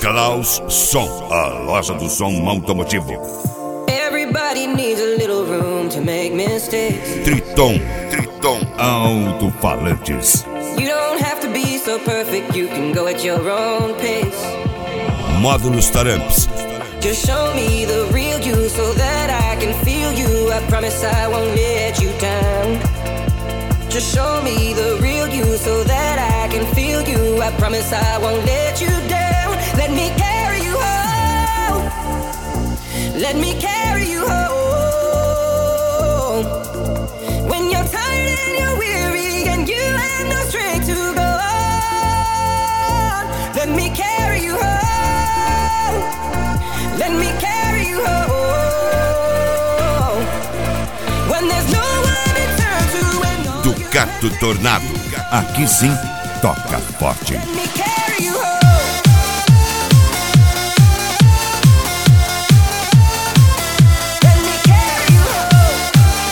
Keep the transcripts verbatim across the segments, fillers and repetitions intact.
Klaus Som, a loja do som automotivo. Everybody needs a little room to make mistakes. Triton, Triton Alto-Falantes. You don't have to be so perfect, you can go at your own pace. Módulos Taramps. Just show me the real you so that I can feel you. I promise I won't let you down. Just show me the real you so that I can feel you. I promise I won't let you down. Let me carry you home. Let me carry you home. When you're tired and you're weary and you have no strength to go on, let me carry you home. Let me carry you home. When there's no one to turn to and all Ducato Tornado. Aqui sim, toca forte. let me carry you home. Let me carry you home.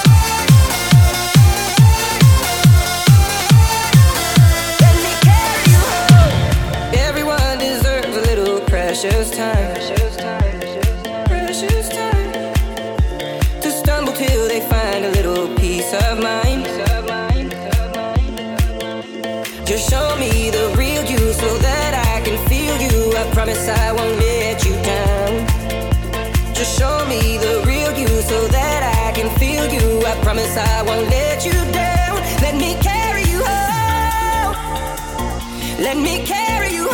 Let me carry you home. Everyone deserves a little precious time. Precious time. To stumble till they find a little peace of mind. Just show me the real you so that I can feel you. I promise I won't let you down. Just show me the real you so that I can feel you. I promise I won't let you down. Let me carry you home. Let me carry you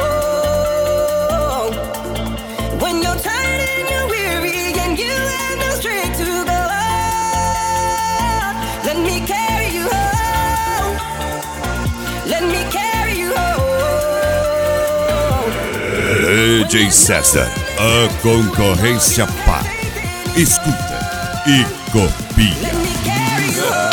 home. When you're tired and you're weary and you have no strength to go on, let me carry you home. Let me carry you home. D J César, a concorrência para. Escuta e copia. Let me carry you home.